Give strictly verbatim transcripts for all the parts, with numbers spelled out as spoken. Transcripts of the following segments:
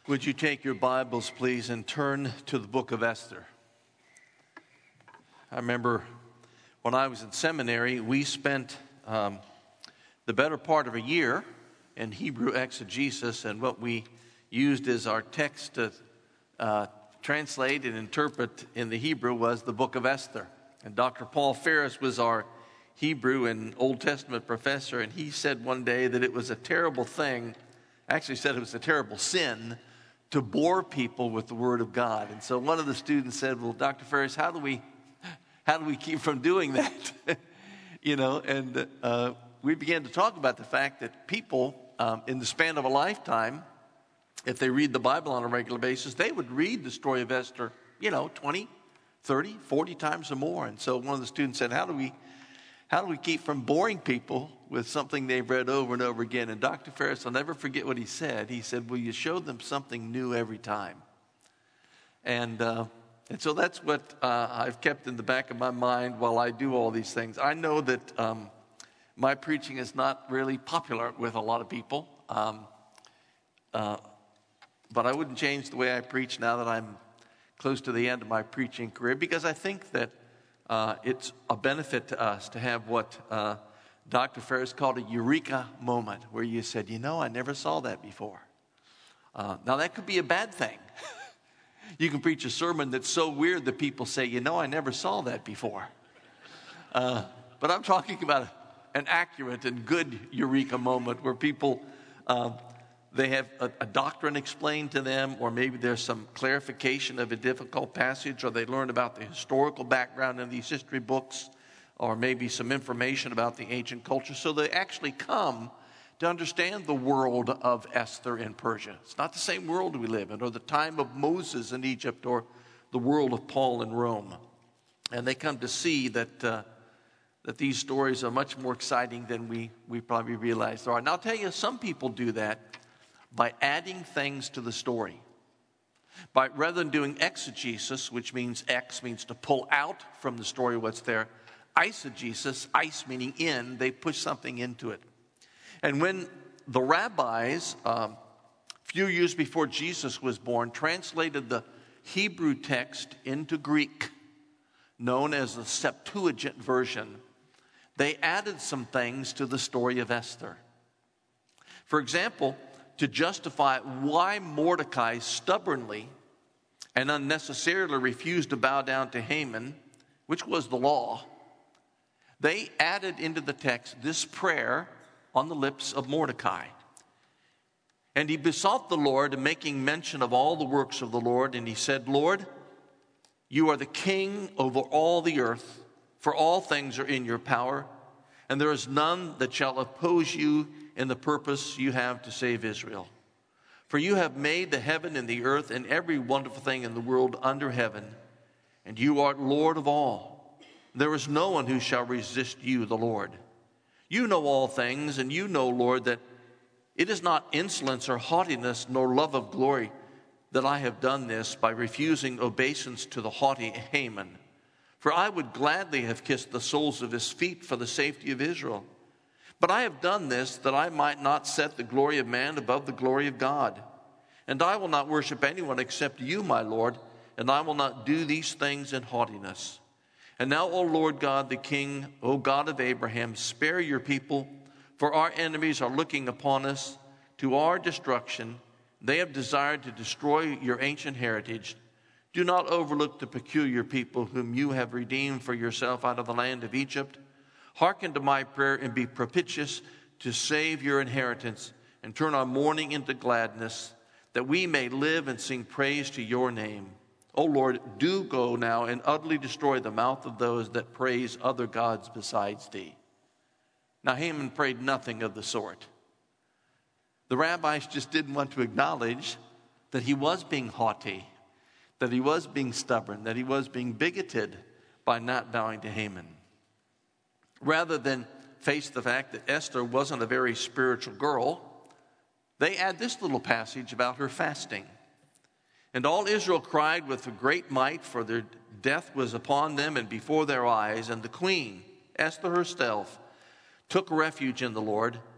Would you take your Bibles, please, and turn to the book of Esther? I remember when I was in seminary, we spent um, the better part of a year in Hebrew exegesis, and what we used as our text to uh, translate and interpret in the Hebrew was the book of Esther. And Doctor Paul Ferris was our Hebrew and Old Testament professor, and he said one day that it was a terrible thing, actually said it was a terrible sin, to bore people with the Word of God. And so one of the students said, well, Doctor Ferris, how do we how do we keep from doing that? you know, and uh, we began to talk about the fact that people um, in the span of a lifetime, if they read the Bible on a regular basis, they would read the story of Esther, you know, twenty, thirty, forty times or more. And so one of the students said, how do we How do we keep from boring people with something they've read over and over again? And Doctor Ferris, I'll never forget what he said. He said, well, you show them something new every time. And uh, and so that's what uh, I've kept in the back of my mind while I do all these things. I know that um, my preaching is not really popular with a lot of people. Um, uh, but I wouldn't change the way I preach now that I'm close to the end of my preaching career, because I think that Uh, it's a benefit to us to have what uh, Doctor Ferris called a eureka moment, where you said, you know, I never saw that before. Uh, now, that could be a bad thing. You can preach a sermon that's so weird that people say, you know, I never saw that before. Uh, but I'm talking about an accurate and good eureka moment where people, uh, they have a, a doctrine explained to them, or maybe there's some clarification of a difficult passage, or they learn about the historical background in these history books, or maybe some information about the ancient culture. So they actually come to understand the world of Esther in Persia. It's not the same world we live in, or the time of Moses in Egypt, or the world of Paul in Rome. And they come to see that uh, that these stories are much more exciting than we, we probably realize they are. And I'll tell you, some people do that by adding things to the story. By, rather than doing exegesis, which means ex means to pull out from the story what's there, eisegesis, eis meaning in, they push something into it. And when the rabbis, um, few years before Jesus was born, translated the Hebrew text into Greek, known as the Septuagint version, they added some things to the story of Esther. For example, to justify why Mordecai stubbornly and unnecessarily refused to bow down to Haman, which was the law, they added into the text this prayer on the lips of Mordecai. And he besought the Lord, making mention of all the works of the Lord, and he said, Lord, you are the king over all the earth, for all things are in your power, and there is none that shall oppose you in the purpose you have to save Israel. For you have made the heaven and the earth and every wonderful thing in the world under heaven, and you are Lord of all. There is no one who shall resist you, the Lord. You know all things, and you know, Lord, that it is not insolence or haughtiness nor love of glory that I have done this by refusing obeisance to the haughty Haman. For I would gladly have kissed the soles of his feet for the safety of Israel. But I have done this that I might not set the glory of man above the glory of God. And I will not worship anyone except you, my Lord, and I will not do these things in haughtiness. And now, O Lord God, the King, O God of Abraham, spare your people, for our enemies are looking upon us to our destruction. They have desired to destroy your ancient heritage. Do not overlook the peculiar people whom you have redeemed for yourself out of the land of Egypt. Hearken to my prayer and be propitious to save your inheritance, and turn our mourning into gladness, that we may live and sing praise to your name. O Lord, do go now and utterly destroy the mouth of those that praise other gods besides thee. Now Haman prayed nothing of the sort. The rabbis just didn't want to acknowledge that he was being haughty, that he was being stubborn, that he was being bigoted by not bowing to Haman. Rather than face the fact that Esther wasn't a very spiritual girl, they add this little passage about her fasting. And all Israel cried with a great might, for their death was upon them and before their eyes. And the queen, Esther herself, took refuge in the Lord,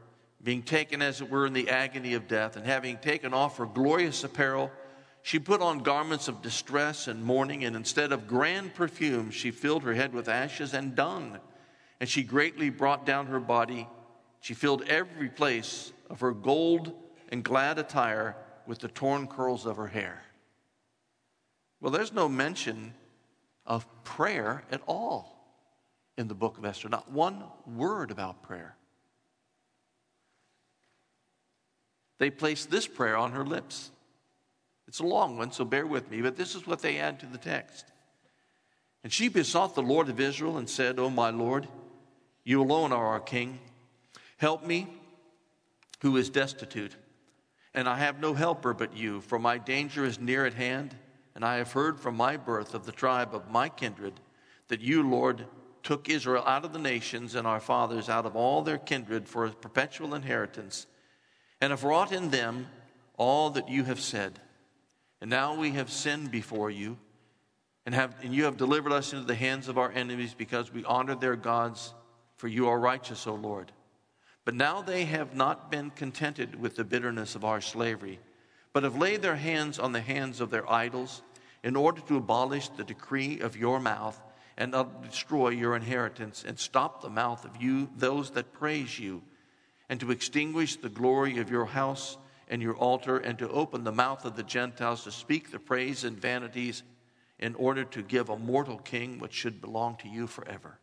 being taken, as it were, in the agony of death, and having taken off her glorious apparel, she put on garments of distress and mourning, and instead of grand perfume, she filled her head with ashes and dung. And she greatly brought down her body. She filled every place of her gold and glad attire with the torn curls of her hair. Well, there's no mention of prayer at all in the book of Esther. Not one word about prayer. They placed this prayer on her lips. It's a long one, so bear with me, but this is what they add to the text. And she besought the Lord of Israel and said, O my Lord, you alone are our king. Help me, who is destitute, and I have no helper but you, for my danger is near at hand, and I have heard from my birth of the tribe of my kindred that you, Lord, took Israel out of the nations and our fathers out of all their kindred for a perpetual inheritance, and have wrought in them all that you have said. And now we have sinned before you, and, have, and you have delivered us into the hands of our enemies because we honored their gods, for you are righteous, O Lord. But now they have not been contented with the bitterness of our slavery, but have laid their hands on the hands of their idols in order to abolish the decree of your mouth and uh, destroy your inheritance and stop the mouth of you, those that praise you, and to extinguish the glory of your house and your altar, and to open the mouth of the Gentiles to speak the praise and vanities, in order to give a mortal king which should belong to you forever.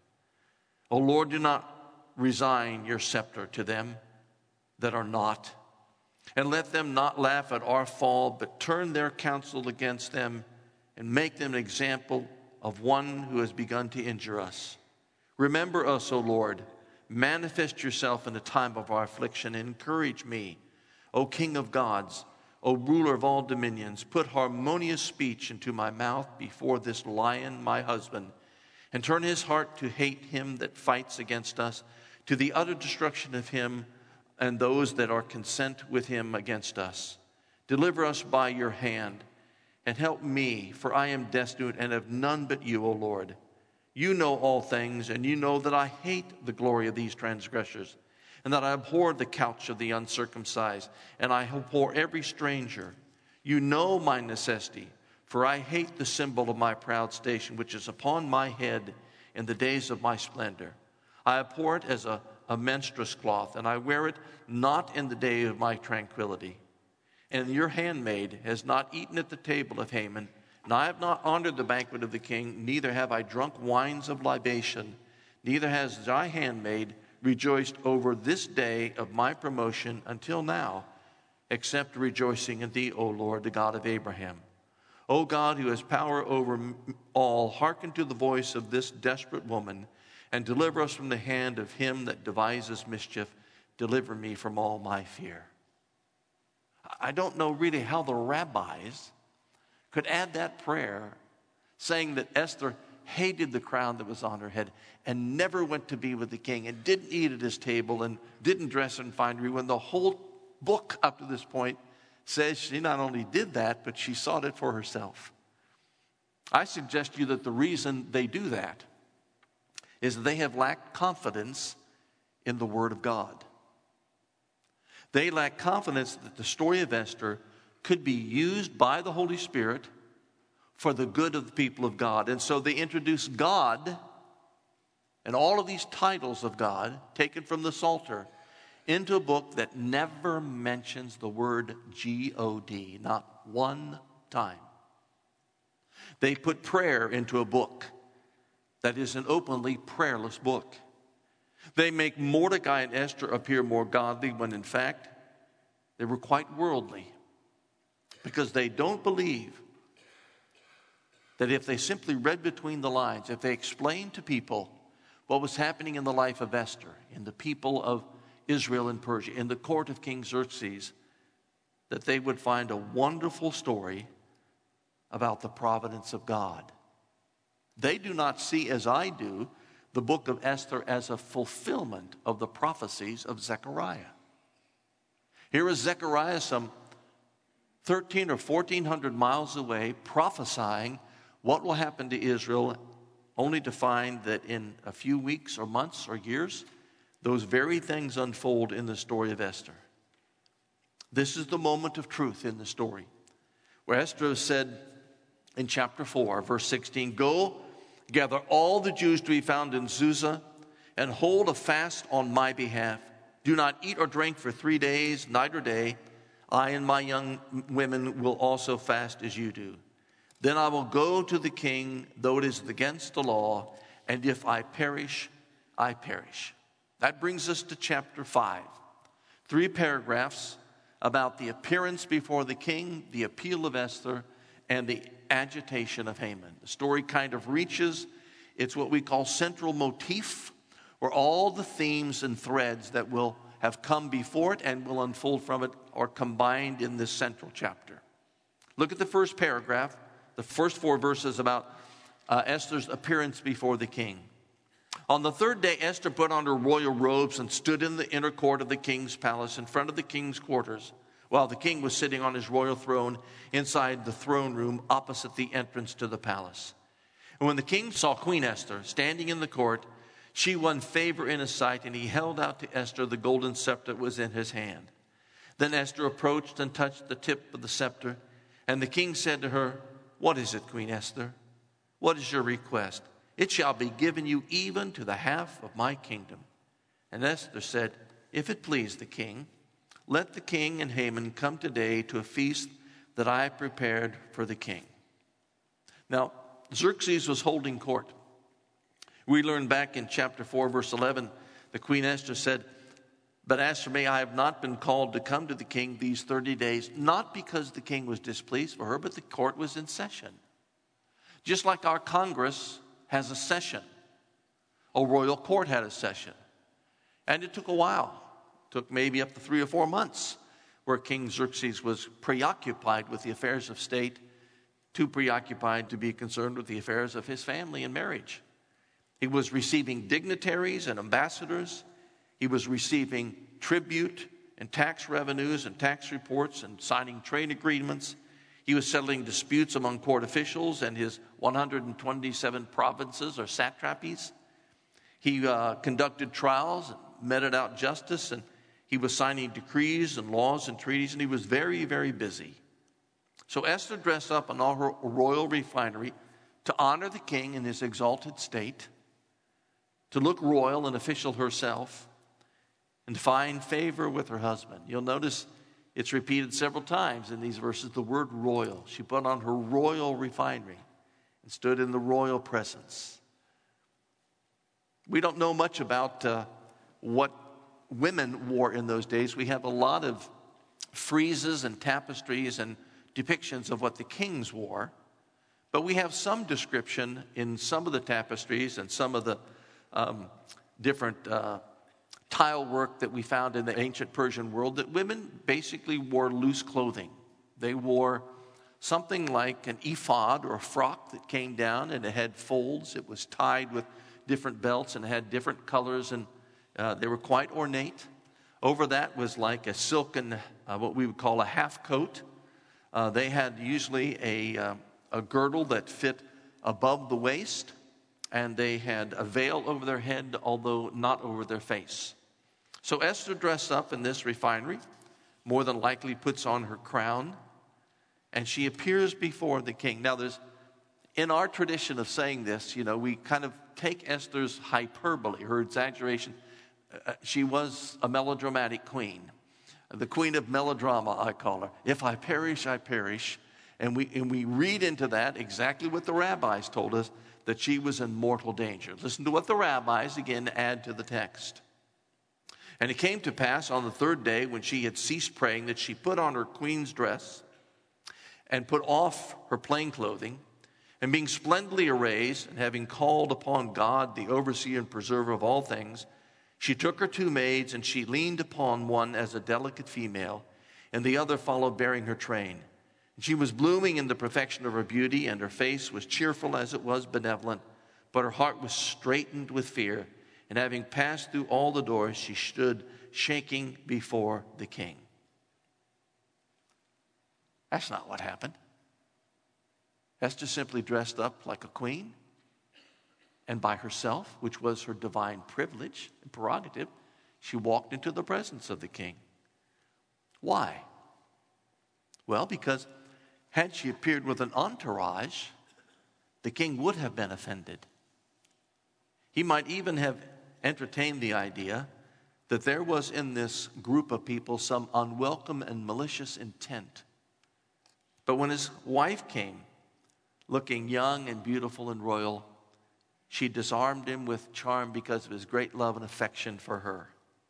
O Lord, do not resign your scepter to them that are not, and let them not laugh at our fall, but turn their counsel against them, and make them an example of one who has begun to injure us. Remember us, O Lord. Manifest yourself in the time of our affliction, and encourage me, O King of gods, O ruler of all dominions. Put harmonious speech into my mouth before this lion, my husband, and turn his heart to hate him that fights against us, to the utter destruction of him and those that are consent with him against us. Deliver us by your hand, and help me, for I am destitute and have none but you, O Lord. You know all things, and you know that I hate the glory of these transgressors, and that I abhor the couch of the uncircumcised, and I abhor every stranger. You know my necessity, for I hate the symbol of my proud station, which is upon my head in the days of my splendor. I abhor it as a, a menstruous cloth, and I wear it not in the day of my tranquility. And your handmaid has not eaten at the table of Haman, and I have not honored the banquet of the king, neither have I drunk wines of libation, neither has thy handmaid rejoiced over this day of my promotion until now, except rejoicing in thee, O Lord, the God of Abraham. O God, who has power over all, hearken to the voice of this desperate woman, and deliver us from the hand of him that devises mischief. Deliver me from all my fear. I don't know really how the rabbis could add that prayer, saying that Esther hated the crown that was on her head and never went to be with the king and didn't eat at his table and didn't dress in finery, when the whole book up to this point says she not only did that, but she sought it for herself. I suggest to you that the reason they do that is that they have lacked confidence in the Word of God. They lack confidence that the story of Esther could be used by the Holy Spirit for the good of the people of God. And so they introduce God and all of these titles of God taken from the Psalter into a book that never mentions the word G O D, not one time. They put prayer into a book that is an openly prayerless book. They make Mordecai and Esther appear more godly when in fact they were quite worldly, because they don't believe that if they simply read between the lines, if they explained to people what was happening in the life of Esther, in the people of Israel and Persia, in the court of King Xerxes, that they would find a wonderful story about the providence of God. They do not see, as I do, the book of Esther as a fulfillment of the prophecies of Zechariah. Here is Zechariah, some thirteen or fourteen hundred miles away, prophesying what will happen to Israel, only to find that in a few weeks or months or years, those very things unfold in the story of Esther. This is the moment of truth in the story, where Esther said in chapter four, verse sixteen, "Go, gather all the Jews to be found in Susa, and hold a fast on my behalf. Do not eat or drink for three days, night or day. I and my young women will also fast as you do. Then I will go to the king, though it is against the law, and if I perish, I perish." That brings us to chapter five. Three paragraphs about the appearance before the king, the appeal of Esther, and the agitation of Haman. The story kind of reaches, it's what we call central motif, where all the themes and threads that will have come before it and will unfold from it are combined in this central chapter. Look at the first paragraph, the first four verses about uh, Esther's appearance before the king. On the third day, Esther put on her royal robes and stood in the inner court of the king's palace in front of the king's quarters, while the king was sitting on his royal throne inside the throne room opposite the entrance to the palace. And when the king saw Queen Esther standing in the court, she won favor in his sight, and he held out to Esther the golden scepter that was in his hand. Then Esther approached and touched the tip of the scepter, and the king said to her, "What is it, Queen Esther? What is your request? It shall be given you even to the half of my kingdom." And Esther said, "If it please the king, let the king and Haman come today to a feast that I prepared for the king." Now, Xerxes was holding court. We learn back in chapter four, verse eleven, the Queen Esther said, "But as for me, I have not been called to come to the king these thirty days, not because the king was displeased for her, but the court was in session." Just like our Congress has a session, a royal court had a session. And it took a while. It took maybe up to three or four months where King Xerxes was preoccupied with the affairs of state, too preoccupied to be concerned with the affairs of his family and marriage. He was receiving dignitaries and ambassadors. He was receiving tribute and tax revenues and tax reports and signing trade agreements. He was settling disputes among court officials and his one hundred twenty-seven provinces or satrapies. He uh, conducted trials and meted out justice, and he was signing decrees and laws and treaties, and he was very, very busy. So Esther dressed up in all her royal refinery to honor the king in his exalted state, to look royal and official herself, and find favor with her husband. You'll notice it's repeated several times in these verses, the word royal. She put on her royal refinery and stood in the royal presence. We don't know much about uh, what women wore in those days. We have a lot of friezes and tapestries and depictions of what the kings wore. But we have some description in some of the tapestries and some of the um, different uh, tile work that we found in the ancient Persian world that women basically wore loose clothing. They wore something like an ephod or a frock that came down and it had folds. It was tied with different belts and had different colors, and uh, they were quite ornate. Over that was like a silken, uh, what we would call a half coat. Uh, they had usually a, uh, a girdle that fit above the waist, and they had a veil over their head, although not over their face. So Esther dressed up in this refinery, more than likely puts on her crown, and she appears before the king. Now, there's, in our tradition of saying this, you know, we kind of take Esther's hyperbole, her exaggeration. Uh, she was a melodramatic queen. The queen of melodrama, I call her. If I perish, I perish. And we, and we read into that exactly what the rabbis told us, that she was in mortal danger. Listen to what the rabbis, again, add to the text. And it came to pass on the third day, when she had ceased praying, that she put on her queen's dress and put off her plain clothing, and being splendidly arrayed, and having called upon God, the overseer and preserver of all things, she took her two maids, and she leaned upon one as a delicate female, and the other followed bearing her train. And she was blooming in the perfection of her beauty, and her face was cheerful as it was benevolent, but her heart was straitened with fear. And having passed through all the doors, she stood shaking before the king. That's not what happened. Esther simply dressed up like a queen and by herself, which was her divine privilege and prerogative. she walked into the presence of the king. Why? Well, because had she appeared with an entourage, the king would have been offended. He might even have entertained the idea that there was in this group of people some unwelcome and malicious intent. But when his wife came, looking young and beautiful and royal, she disarmed him with charm because of his great love and affection for her.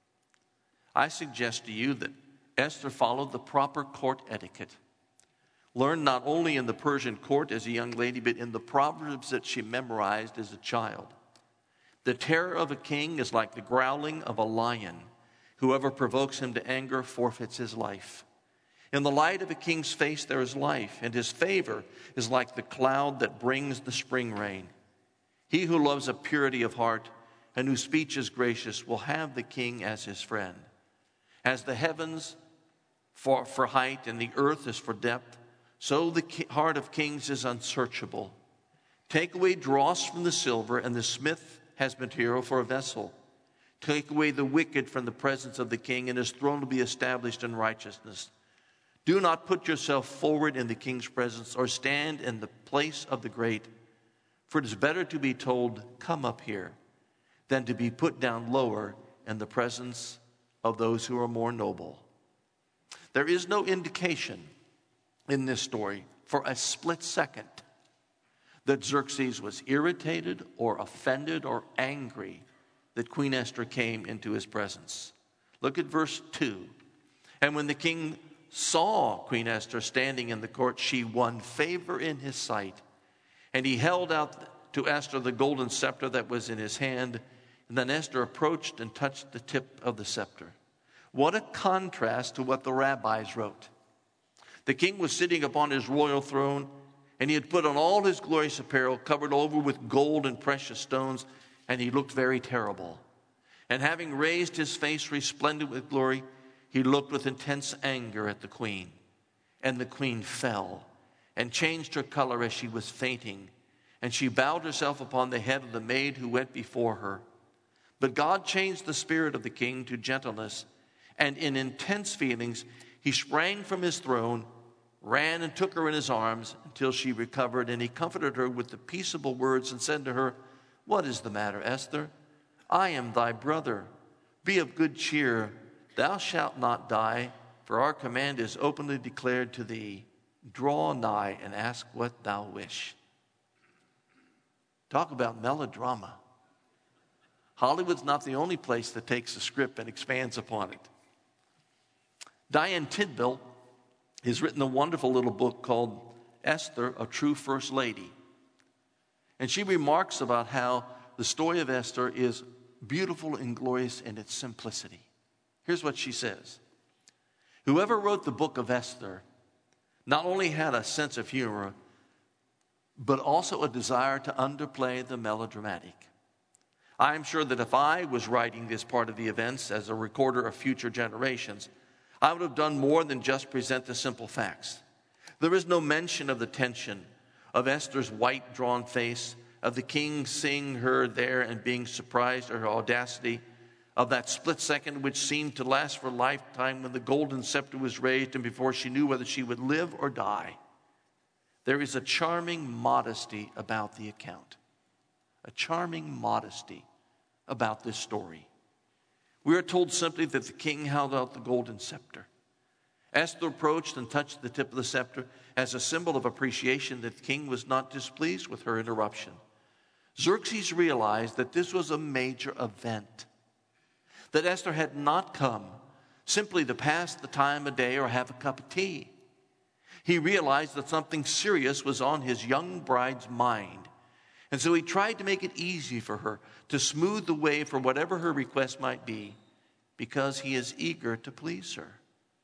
I suggest to you that Esther followed the proper court etiquette, learned not only in the Persian court as a young lady, but in the proverbs that she memorized as a child. The terror of a king is like the growling of a lion. Whoever provokes him to anger forfeits his life. In the light of a king's face there is life, and his favor is like the cloud that brings the spring rain. He who loves a purity of heart and whose speech is gracious will have the king as his friend. As the heavens for, for height and the earth is for depth, so the heart of kings is unsearchable. Take away dross from the silver, and the smith has material for a vessel. Take away the wicked from the presence of the king, and his throne will be established in righteousness. Do not put yourself forward in the king's presence or stand in the place of the great, for it is better to be told, "Come up here," than to be put down lower in the presence of those who are more noble. There is no indication in this story for a split second that Xerxes was irritated or offended or angry that Queen Esther came into his presence. Look at verse two. And when the king saw Queen Esther standing in the court, she won favor in his sight. And he held out to Esther the golden scepter that was in his hand. And then Esther approached and touched the tip of the scepter. What a contrast to what the rabbis wrote. The king was sitting upon his royal throne, and he had put on all his glorious apparel, covered over with gold and precious stones, and he looked very terrible. And having raised his face resplendent with glory, he looked with intense anger at the queen. And the queen fell and changed her color as she was fainting, and she bowed herself upon the head of the maid who went before her. But God changed the spirit of the king to gentleness, and in intense feelings he sprang from his throne, ran and took her in his arms until she recovered, and he comforted her with the peaceable words and said to her, "What is the matter, Esther? I am thy brother. Be of good cheer. Thou shalt not die, for our command is openly declared to thee. Draw nigh and ask what thou wish." Talk about melodrama. Hollywood's not the only place that takes a script and expands upon it. Diane Tidwell has written a wonderful little book called Esther, a True First Lady. And she remarks about how the story of Esther is beautiful and glorious in its simplicity. Here's what she says. Whoever wrote the book of Esther not only had a sense of humor, but also a desire to underplay the melodramatic. I am sure that if I was writing this part of the events as a recorder of future generations, I would have done more than just present the simple facts. There is no mention of the tension, of Esther's white drawn face, of the king seeing her there and being surprised at her audacity, of that split second which seemed to last for a lifetime when the golden scepter was raised and before she knew whether she would live or die. There is a charming modesty about the account, a charming modesty about this story. We are told simply that the king held out the golden scepter. Esther approached and touched the tip of the scepter as a symbol of appreciation that the king was not displeased with her interruption. Xerxes realized that this was a major event, that Esther had not come simply to pass the time of day or have a cup of tea. He realized that something serious was on his young bride's mind. And so he tried to make it easy for her, to smooth the way for whatever her request might be, because he is eager to please her.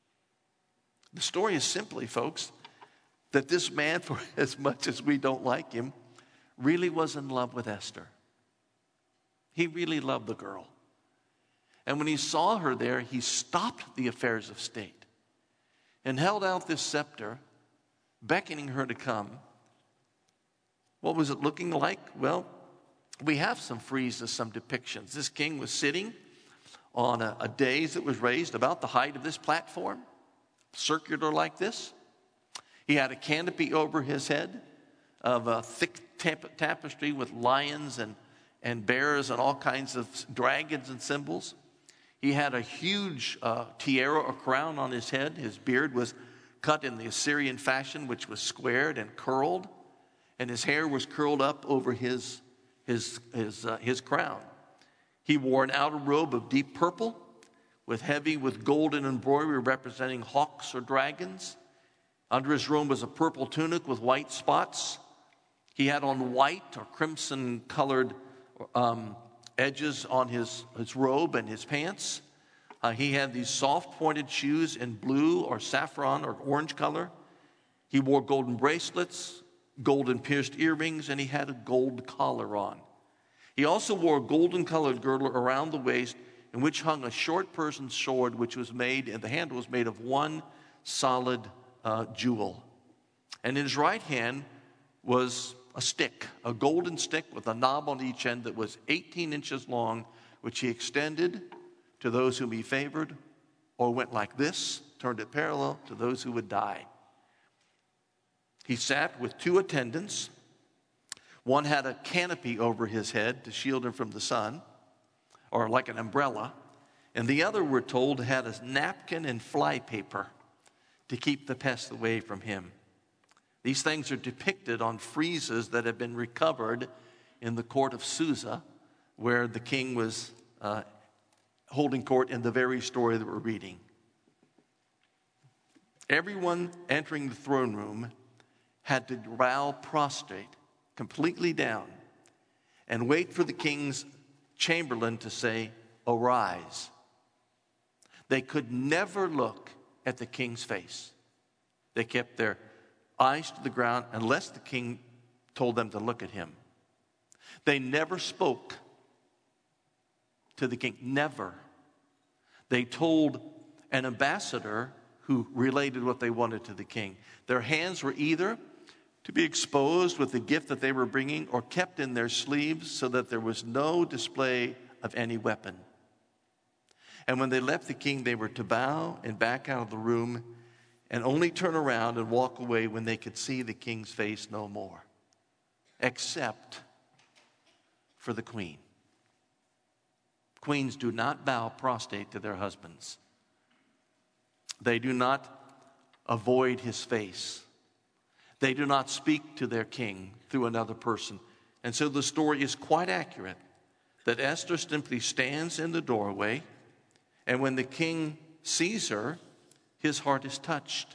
The story is simply, folks, that this man, for as much as we don't like him, really was in love with Esther. He really loved the girl. And when he saw her there, he stopped the affairs of state and held out this scepter, beckoning her to come. What was it looking like? Well, we have some friezes, some depictions. This king was sitting on a, a dais that was raised about the height of this platform, circular like this. He had a canopy over his head of a thick tap- tapestry with lions and, and bears and all kinds of dragons and symbols. He had a huge uh, tiara or crown on his head. His beard was cut in the Assyrian fashion, which was squared and curled, and his hair was curled up over his, his, his, uh, his crown. He wore an outer robe of deep purple, with heavy with golden embroidery representing hawks or dragons. Under his robe was a purple tunic with white spots. He had on white or crimson-colored um, edges on his, his robe and his pants. Uh, he had these soft-pointed shoes in blue or saffron or orange color. He wore golden bracelets, golden pierced earrings, and he had a gold collar on. He also wore a golden-colored girdle around the waist, in which hung a short person's sword, which was made, and the handle was made of one solid uh, jewel. And in his right hand was a stick, a golden stick with a knob on each end that was eighteen inches long, which he extended to those whom he favored, or went like this, turned it parallel to those who would die. He sat with two attendants. One had a canopy over his head to shield him from the sun, or like an umbrella. And the other, we're told, had a napkin and fly paper to keep the pests away from him. These things are depicted on friezes that have been recovered in the court of Susa, where the king was uh, holding court in the very story that we're reading. Everyone entering the throne room had to bow prostrate, completely down, and wait for the king's chamberlain to say, "Arise." They could never look at the king's face. They kept their eyes to the ground unless the king told them to look at him. They never spoke to the king, never. They told an ambassador who related what they wanted to the king. Their hands were either to be exposed with the gift that they were bringing or kept in their sleeves so that there was no display of any weapon. And when they left the king, they were to bow and back out of the room and only turn around and walk away when they could see the king's face no more, except for the queen. Queens do not bow prostrate to their husbands. They do not avoid his face. They do not speak to their king through another person. And so the story is quite accurate that Esther simply stands in the doorway, and when the king sees her, his heart is touched.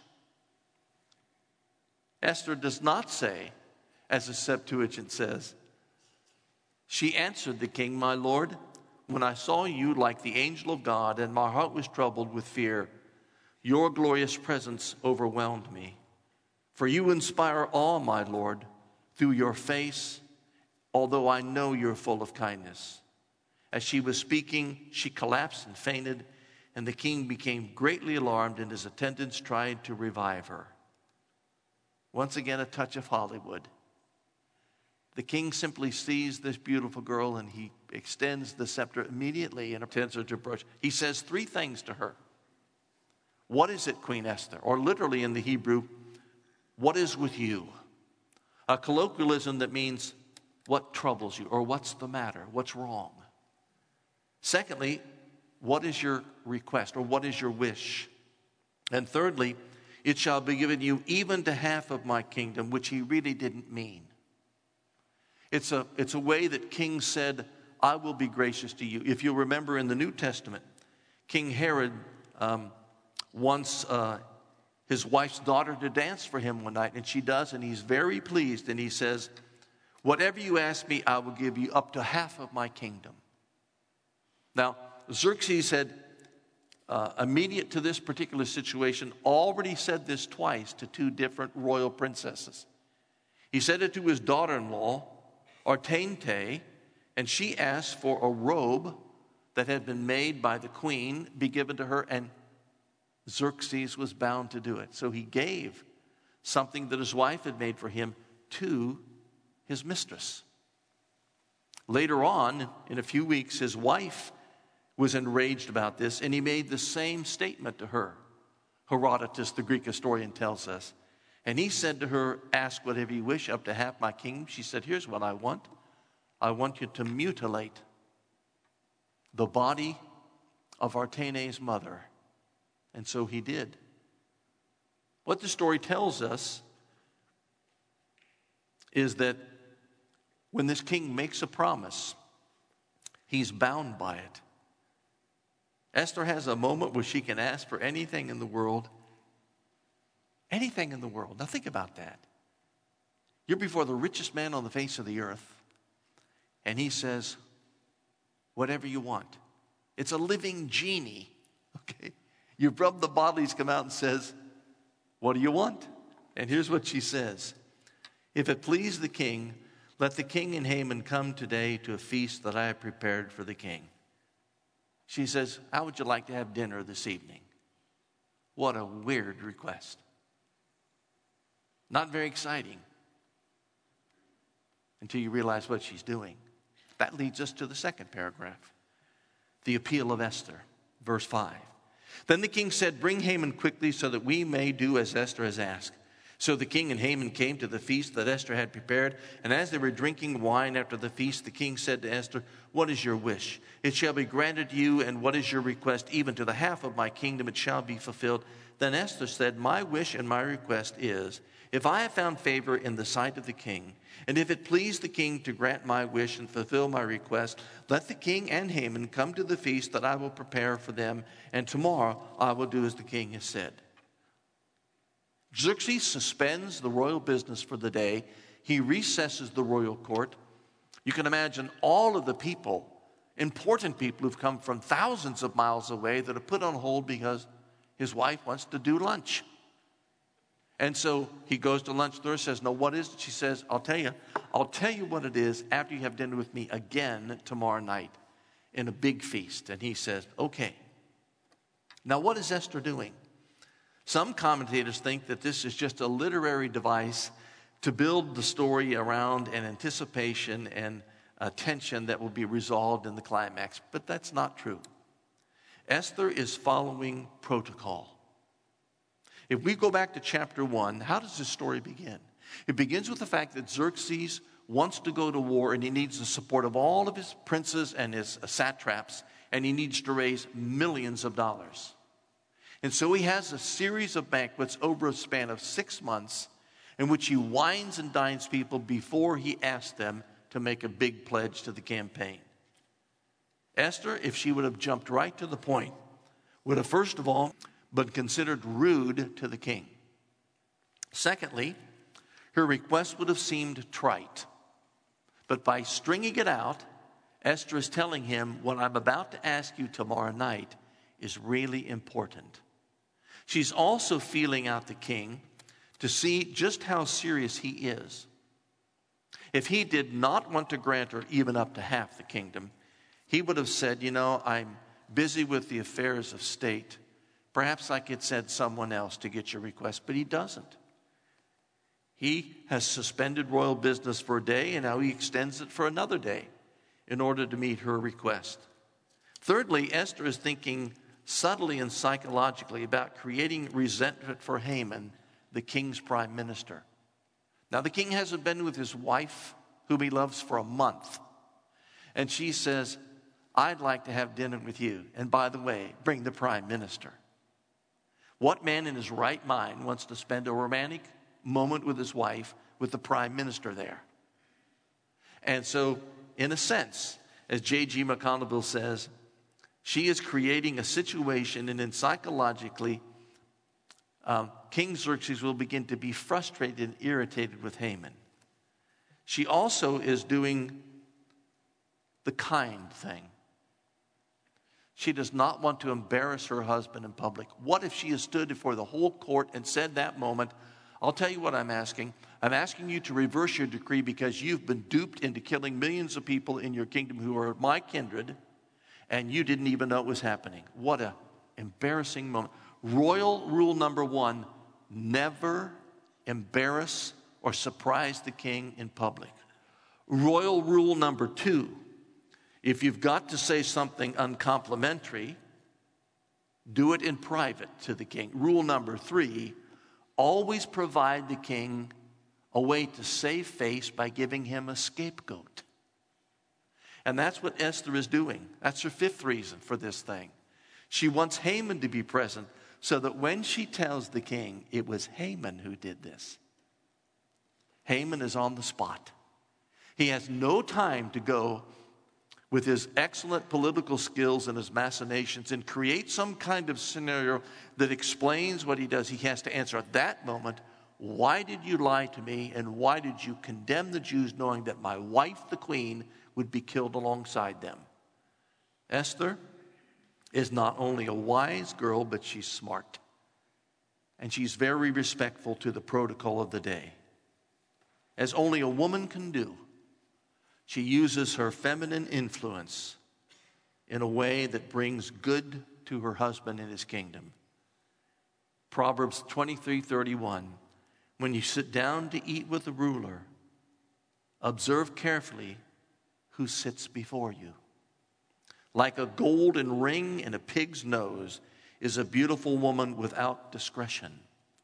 Esther does not say, as the Septuagint says, "She answered the king, 'My lord, when I saw you like the angel of God, and my heart was troubled with fear, your glorious presence overwhelmed me. For you inspire awe, my Lord, through your face, although I know you're full of kindness.' As she was speaking, she collapsed and fainted, and the king became greatly alarmed, and his attendants tried to revive her." Once again, a touch of Hollywood. The king simply sees this beautiful girl, and he extends the scepter immediately and intends her to approach. He says three things to her. "What is it, Queen Esther?" Or literally in the Hebrew, "What is with you?" A colloquialism that means, "What troubles you?" or "What's the matter? What's wrong?" Secondly, "What is your request?" or "What is your wish?" And thirdly, "It shall be given you even to half of my kingdom," which he really didn't mean. It's a, it's a way that kings said, "I will be gracious to you." If you remember in the New Testament, King Herod um, wants uh, his wife's daughter to dance for him one night, and she does, and he's very pleased, and he says, "Whatever you ask me, I will give you up to half of my kingdom." Now, Xerxes had, uh, immediate to this particular situation, already said this twice to two different royal princesses. He said it to his daughter-in-law, Artente, and she asked for a robe that had been made by the queen be given to her, and Xerxes was bound to do it. So he gave something that his wife had made for him to his mistress. Later on, in a few weeks, his wife was enraged about this, and he made the same statement to her. Herodotus, the Greek historian, tells us. And he said to her, ask whatever you wish, up to half my kingdom. She said, here's what I want. I want you to mutilate the body of Artene's mother. And so he did. What the story tells us is that when this king makes a promise, he's bound by it. Esther has a moment where she can ask for anything in the world. Anything in the world. Now think about that. You're before the richest man on the face of the earth, and he says, whatever you want. It's a living genie. Okay? You rub the bottle, he's come out and says, what do you want? And here's what she says. If it please the king, let the king and Haman come today to a feast that I have prepared for the king. She says, how would you like to have dinner this evening? What a weird request. Not very exciting until you realize what she's doing. That leads us to the second paragraph, the appeal of Esther, verse five. Then the king said, bring Haman quickly so that we may do as Esther has asked. So the king and Haman came to the feast that Esther had prepared. And as they were drinking wine after the feast, the king said to Esther, what is your wish? It shall be granted you. And what is your request? Even to the half of my kingdom it shall be fulfilled. Then Esther said, my wish and my request is, if I have found favor in the sight of the king, and if it please the king to grant my wish and fulfill my request, let the king and Haman come to the feast that I will prepare for them, and tomorrow I will do as the king has said. Xerxes suspends the royal business for the day. He recesses the royal court. You can imagine all of the people, important people who've come from thousands of miles away that are put on hold because his wife wants to do lunch. And so he goes to lunch with her, says, no, what is it? She says, I'll tell you. I'll tell you what it is after you have dinner with me again tomorrow night in a big feast. And he says, okay. Now, what is Esther doing? Some commentators think that this is just a literary device to build the story around an anticipation and a tension that will be resolved in the climax. But that's not true. Esther is following protocol. If we go back to chapter one, how does this story begin? It begins with the fact that Xerxes wants to go to war, and he needs the support of all of his princes and his satraps, and he needs to raise millions of dollars. And so he has a series of banquets over a span of six months in which he wines and dines people before he asks them to make a big pledge to the campaign. Esther, if she would have jumped right to the point, would have first of all been considered rude to the king. Secondly, her request would have seemed trite. But by stringing it out, Esther is telling him, what I'm about to ask you tomorrow night is really important. She's also feeling out the king to see just how serious he is. If he did not want to grant her even up to half the kingdom, he would have said, you know, I'm busy with the affairs of state. Perhaps I could send someone else to get your request, but he doesn't. He has suspended royal business for a day, and now he extends it for another day in order to meet her request. Thirdly, Esther is thinking subtly and psychologically about creating resentment for Haman, the king's prime minister. Now, the king hasn't been with his wife, whom he loves, for a month. And she says, I'd like to have dinner with you. And by the way, bring the prime minister. What man in his right mind wants to spend a romantic moment with his wife with the prime minister there? And so, in a sense, as J G McConnell says, she is creating a situation, and then psychologically, um, King Xerxes will begin to be frustrated and irritated with Haman. She also is doing the kind thing. She does not want to embarrass her husband in public. What if she has stood before the whole court and said that moment, I'll tell you what I'm asking. I'm asking you to reverse your decree because you've been duped into killing millions of people in your kingdom who are my kindred, and you didn't even know it was happening. What an embarrassing moment. Royal rule number one, never embarrass or surprise the king in public. Royal rule number two, If you've got to say something uncomplimentary, do it in private to the king. Rule number three, always provide the king a way to save face by giving him a scapegoat. And that's what Esther is doing. That's her fifth reason for this thing. She wants Haman to be present so that when she tells the king it was Haman who did this, Haman is on the spot. He has no time to go with his excellent political skills and his machinations and create some kind of scenario that explains what he does. He has to answer at that moment, why did you lie to me and why did you condemn the Jews knowing that my wife, the queen, would be killed alongside them? Esther is not only a wise girl, but she's smart. And she's very respectful to the protocol of the day. As only a woman can do, she uses her feminine influence in a way that brings good to her husband and his kingdom. Proverbs twenty-three thirty-one, when you sit down to eat with a ruler, observe carefully who sits before you. Like a golden ring in a pig's nose is a beautiful woman without discretion.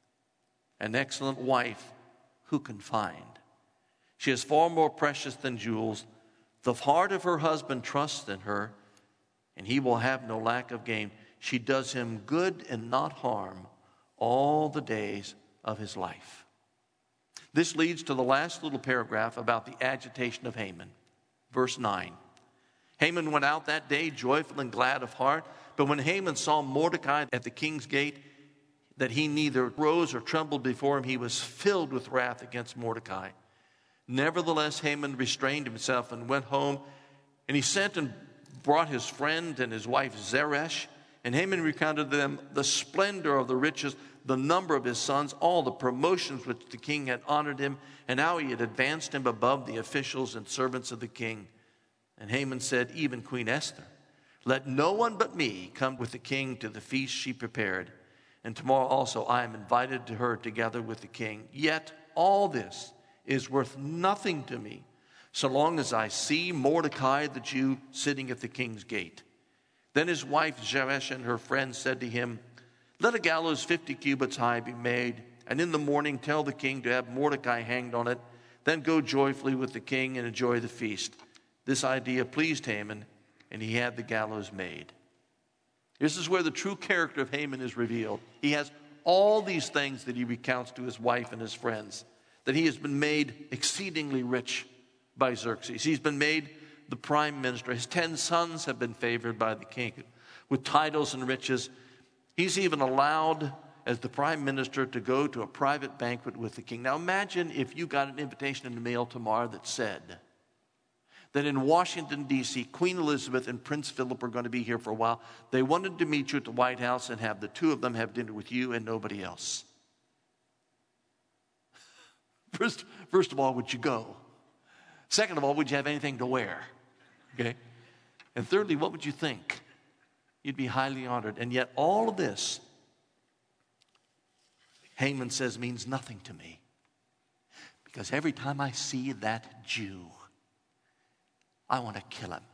An excellent wife who can find? She is far more precious than jewels. The heart of her husband trusts in her, and he will have no lack of gain. She does him good and not harm all the days of his life. This leads to the last little paragraph about the agitation of Haman. Verse nine. Haman went out that day joyful and glad of heart, but when Haman saw Mordecai at the king's gate, that he neither rose or trembled before him, he was filled with wrath against Mordecai. Nevertheless, Haman restrained himself and went home, and he sent and brought his friend and his wife Zeresh, and Haman recounted to them the splendor of the riches, the number of his sons, all the promotions which the king had honored him, and how he had advanced him above the officials and servants of the king. And Haman said, even Queen Esther, let no one but me come with the king to the feast she prepared, and tomorrow also I am invited to her together with the king. Yet all this is worth nothing to me, so long as I see Mordecai the Jew sitting at the king's gate. Then his wife Zeresh and her friends said to him, let a gallows fifty cubits high be made, and in the morning tell the king to have Mordecai hanged on it. Then go joyfully with the king and enjoy the feast. This idea pleased Haman, and he had the gallows made. This is where the true character of Haman is revealed. He has all these things that he recounts to his wife and his friends, that he has been made exceedingly rich by Xerxes. He's been made the prime minister. His ten sons have been favored by the king with titles and riches. He's even allowed, as the prime minister, to go to a private banquet with the king. Now imagine if you got an invitation in the mail tomorrow that said that in Washington, D C, Queen Elizabeth and Prince Philip are going to be here for a while. They wanted to meet you at the White House and have the two of them have dinner with you and nobody else. First, first of all, would you go? Second of all, would you have anything to wear? Okay? And thirdly, what would you think? You'd be highly honored. And yet all of this, Haman says, means nothing to me. Because every time I see that Jew, I want to kill him.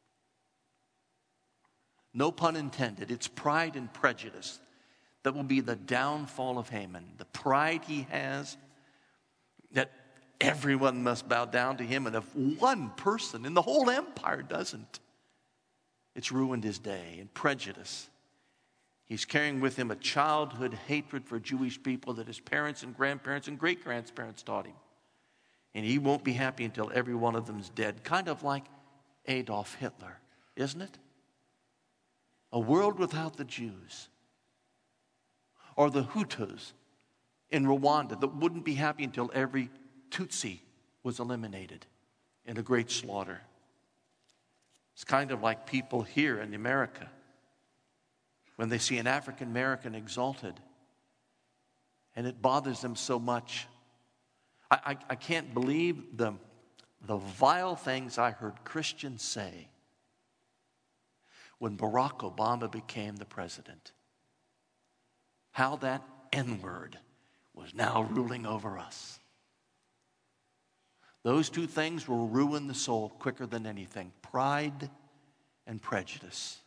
No pun intended. It's pride and prejudice that will be the downfall of Haman. The pride he has that everyone must bow down to him, and if one person in the whole empire doesn't, it's ruined his day. And prejudice. He's carrying with him a childhood hatred for Jewish people that his parents and grandparents and great-grandparents taught him. And he won't be happy until every one of them's dead. Kind of like Adolf Hitler, isn't it? A world without the Jews. Or the Hutus in Rwanda that wouldn't be happy until every Tutsi was eliminated in a great slaughter. It's kind of like people here in America when they see an African American exalted and it bothers them so much. I, I, I can't believe the, the vile things I heard Christians say when Barack Obama became the president. How that N-word was now ruling over us. Those two things will ruin the soul quicker than anything. Pride and prejudice.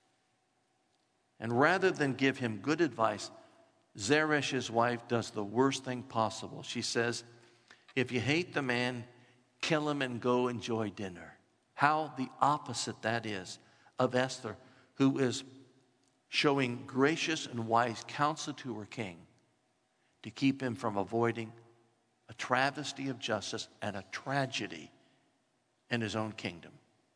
And rather than give him good advice, Zeresh, his wife, does the worst thing possible. She says, if you hate the man, kill him and go enjoy dinner. How the opposite that is of Esther, who is showing gracious and wise counsel to her king to keep him from avoiding a travesty of justice and a tragedy in his own kingdom.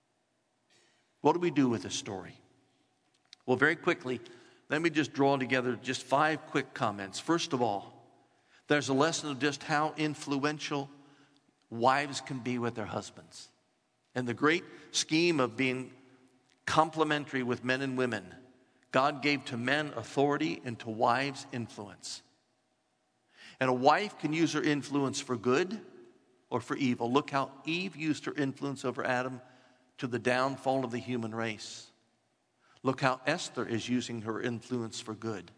What do we do with this story? Well, very quickly, let me just draw together just five quick comments. First of all, there's a lesson of just how influential wives can be with their husbands. And the great scheme of being complementary with men and women, God gave to men authority and to wives influence. And a wife can use her influence for good or for evil. Look how Eve used her influence over Adam to the downfall of the human race. Look how Esther is using her influence for good.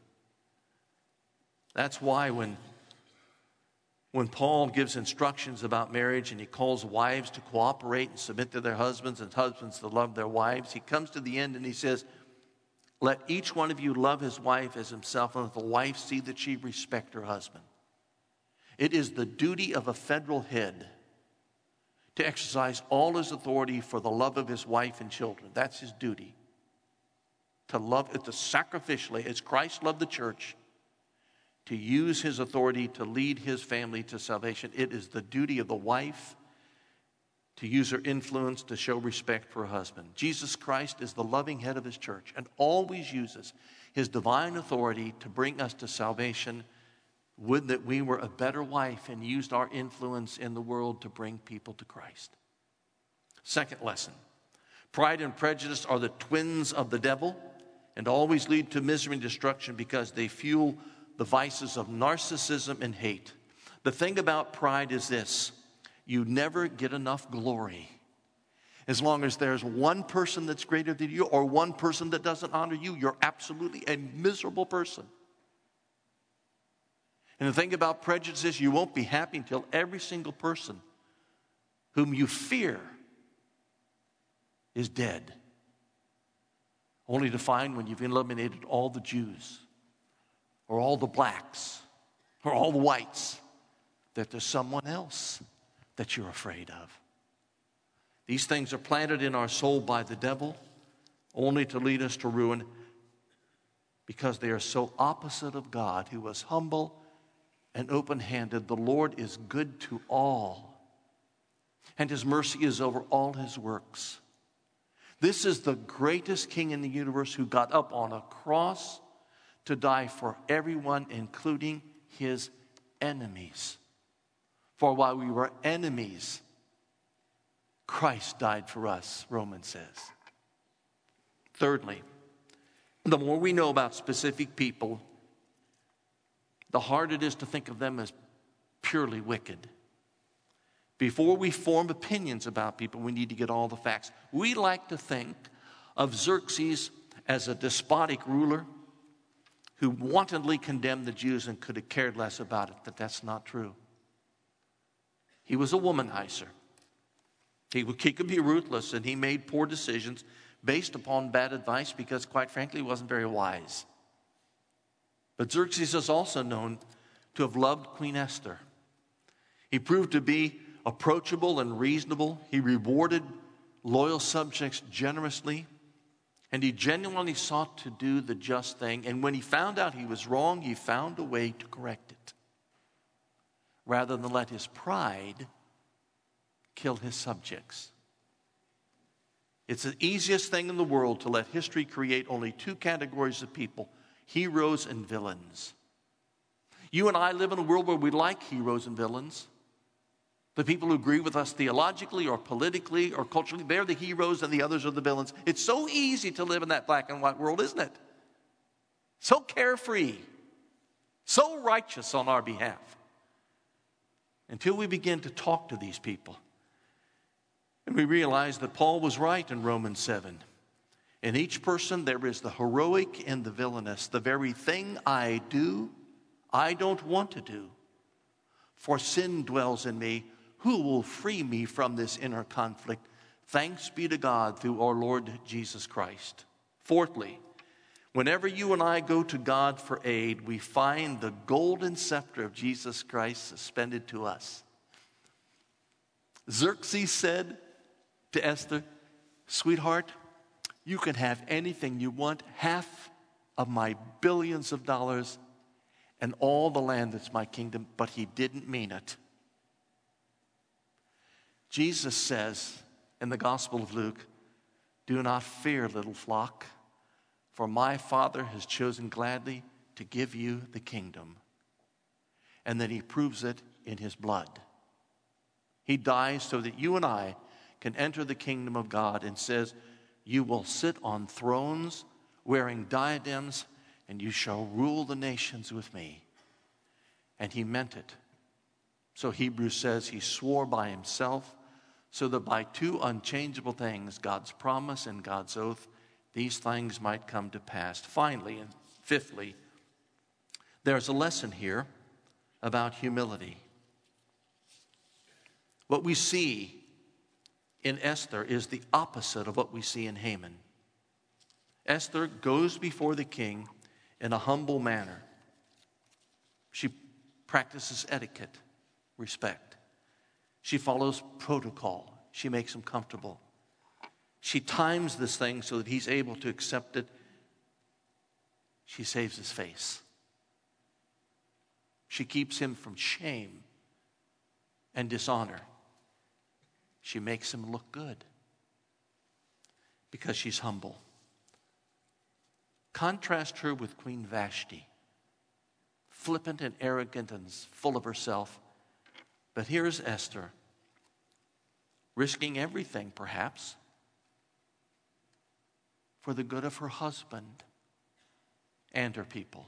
That's why when, when Paul gives instructions about marriage and he calls wives to cooperate and submit to their husbands and husbands to love their wives, he comes to the end and he says, let each one of you love his wife as himself, and let the wife see that she respect her husband. It is the duty of a federal head to exercise all his authority for the love of his wife and children. That's his duty. To love it, to sacrificially, as Christ loved the church, to use his authority to lead his family to salvation. It is the duty of the wife to use her influence to show respect for her husband. Jesus Christ is the loving head of his church and always uses his divine authority to bring us to salvation. Would that we were a better wife and used our influence in the world to bring people to Christ. Second lesson, pride and prejudice are the twins of the devil and always lead to misery and destruction because they fuel the vices of narcissism and hate. The thing about pride is this: you never get enough glory. As long as there's one person that's greater than you or one person that doesn't honor you, you're absolutely a miserable person. And the thing about prejudice is you won't be happy until every single person whom you fear is dead. Only to find when you've eliminated all the Jews or all the blacks or all the whites that there's someone else that you're afraid of. These things are planted in our soul by the devil only to lead us to ruin because they are so opposite of God, who was humble and open-handed. The Lord is good to all, and his mercy is over all his works. This is the greatest king in the universe who got up on a cross to die for everyone, including his enemies. For while we were enemies, Christ died for us, Romans says. Thirdly, the more we know about specific people, the harder it is to think of them as purely wicked. Before we form opinions about people, we need to get all the facts. We like to think of Xerxes as a despotic ruler who wantonly condemned the Jews and could have cared less about it, but that's not true. He was a womanizer. He, he could be ruthless, and he made poor decisions based upon bad advice because, quite frankly, he wasn't very wise. But Xerxes is also known to have loved Queen Esther. He proved to be approachable and reasonable. He rewarded loyal subjects generously, and he genuinely sought to do the just thing. And when he found out he was wrong, he found a way to correct it, rather than let his pride kill his subjects. It's the easiest thing in the world to let history create only two categories of people: heroes and villains. You and I live in a world where we like heroes and villains. The people who agree with us theologically or politically or culturally, they're the heroes and the others are the villains. It's so easy to live in that black and white world, isn't it? So carefree, so righteous on our behalf. Until we begin to talk to these people. And we realize that Paul was right in Romans seven. In each person there is the heroic and the villainous. The very thing I do, I don't want to do. For sin dwells in me, Who will free me from this inner conflict? Thanks be to God through our Lord Jesus Christ. Fourthly, whenever you and I go to God for aid, we find the golden scepter of Jesus Christ suspended to us. Xerxes said to Esther, sweetheart, you can have anything you want, half of my billions of dollars and all the land that's my kingdom, but he didn't mean it. Jesus says in the Gospel of Luke, do not fear, little flock, for my Father has chosen gladly to give you the kingdom. And then he proves it in his blood. He dies so that you and I can enter the kingdom of God, and says, you will sit on thrones wearing diadems, and you shall rule the nations with me. And he meant it. So Hebrews says he swore by himself, so that by two unchangeable things, God's promise and God's oath, these things might come to pass. Finally, and fifthly, there's a lesson here about humility. What we see in Esther is the opposite of what we see in Haman. Esther goes before the king in a humble manner. She practices etiquette, respect. She follows protocol. She makes him comfortable. She times this thing so that he's able to accept it. She saves his face. She keeps him from shame and dishonor. She makes him look good because she's humble. Contrast her with Queen Vashti, flippant and arrogant and full of herself. But here's Esther, risking everything, perhaps, for the good of her husband and her people.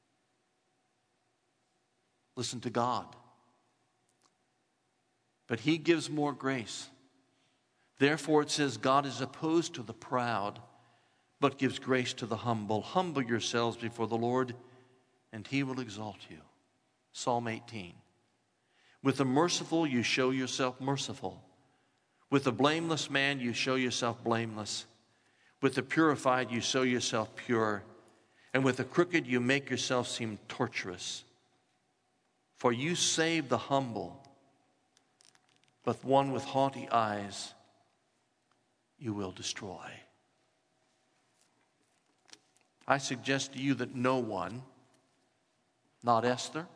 Listen to God. But he gives more grace. Therefore it says, God is opposed to the proud, but gives grace to the humble. Humble yourselves before the Lord, and he will exalt you. Psalm eighteen. With the merciful you show yourself merciful. With the blameless man you show yourself blameless. With the purified you show yourself pure. And with the crooked you make yourself seem tortuous. For you save the humble, but one with haughty eyes you will destroy. I suggest to you that no one, not Esther,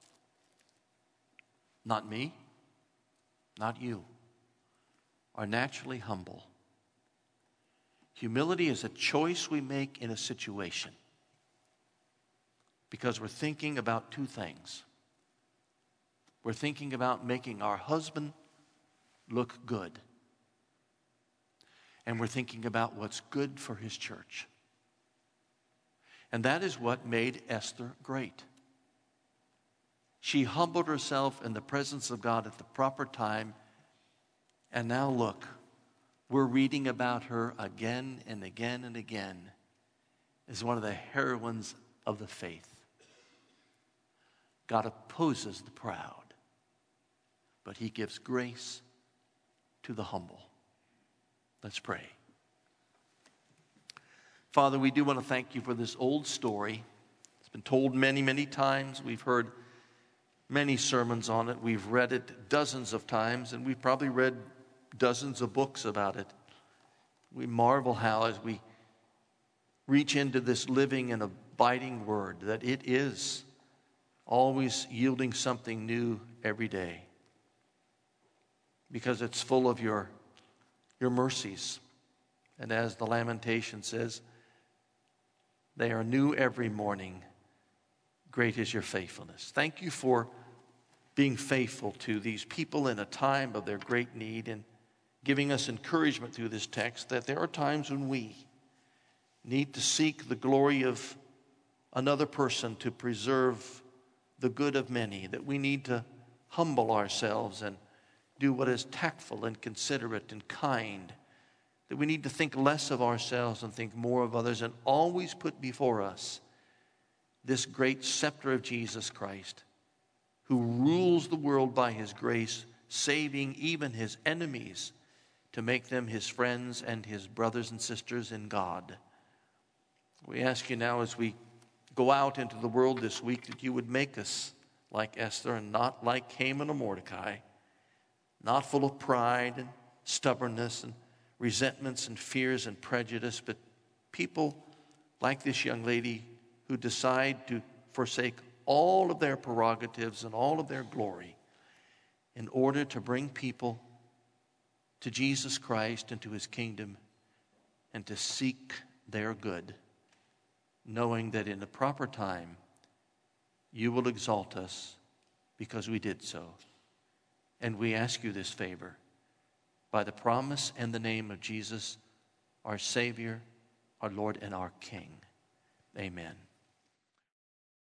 not me, not you, are naturally humble. Humility is a choice we make in a situation because we're thinking about two things. We're thinking about making our husband look good. And we're thinking about what's good for his church. And that is what made Esther great. She humbled herself in the presence of God at the proper time. And now look, we're reading about her again and again and again as one of the heroines of the faith. God opposes the proud, but he gives grace to the humble. Let's pray. Father, we do want to thank you for this old story. It's been told many, many times. We've heard many sermons on it. We've read it dozens of times, and we've probably read dozens of books about it. We marvel how, as we reach into this living and abiding word, that it is always yielding something new every day, because it's full of your, your mercies. And as the Lamentation says, they are new every morning. Great is your faithfulness. Thank you for being faithful to these people in a time of their great need, and giving us encouragement through this text that there are times when we need to seek the glory of another person to preserve the good of many, that we need to humble ourselves and do what is tactful and considerate and kind, that we need to think less of ourselves and think more of others, and always put before us this great scepter of Jesus Christ, who rules the world by his grace saving even his enemies to make them his friends and his brothers and sisters in God. We ask you now as we go out into the world this week that you would make us like Esther and not like Haman or Mordecai, not full of pride and stubbornness and resentments and fears and prejudice, but people like this young lady who decide to forsake all of their prerogatives and all of their glory in order to bring people to Jesus Christ and to his kingdom and to seek their good, knowing that in the proper time you will exalt us because we did so. And we ask you this favor by the promise and the name of Jesus, our Savior, our Lord, and our King. Amen.